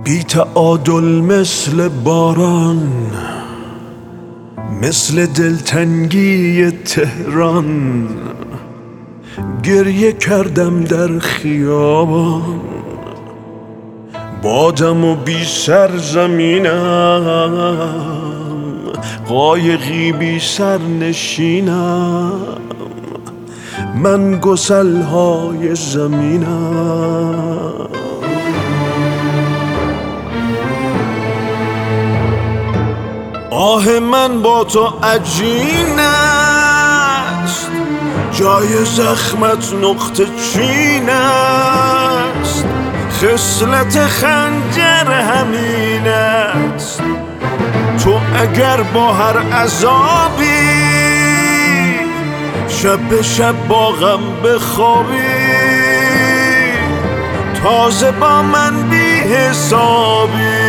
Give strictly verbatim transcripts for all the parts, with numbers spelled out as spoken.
بی تعادل مثل باران، مثل دلتنگی تهران، گریه کردم در خیابان. بادم و بی سرزمینم، قایقی بی سر نشینم، من گسلهای زمینم. آه من با تو عجین است، جای زخمت نقطه چین است، خصلت خنجر همین است. تو اگر با هر عذابی شب به شب با غم بخوابی، تازه با من بی حسابی.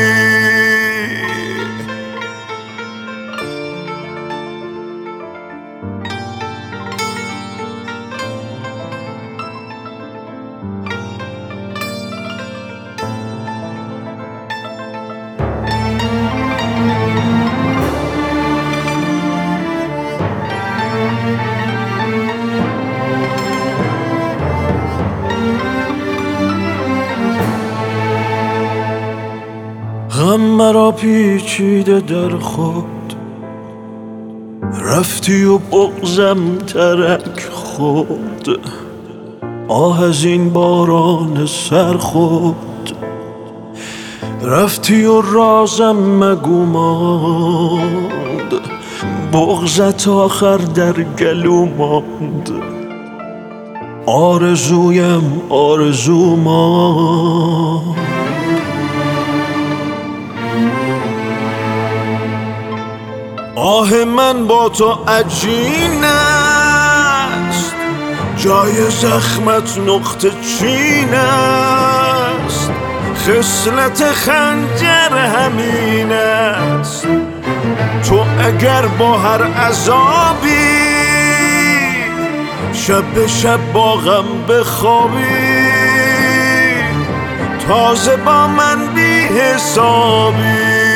غم مرا پیچیده در خود، رفتی و بغضم ترک خود. آه از این باران سر خود، رفتی و رازم مگو ماند، بغضت آخر در گلو ماند. آرزویم آرزو ماند. آه من با تو عجین است، جای زخمت نقطه چین است، خصلت خنجر همین است. تو اگر با هر عذابی شب به شب با غم بخوابی، تازه با من بی حسابی.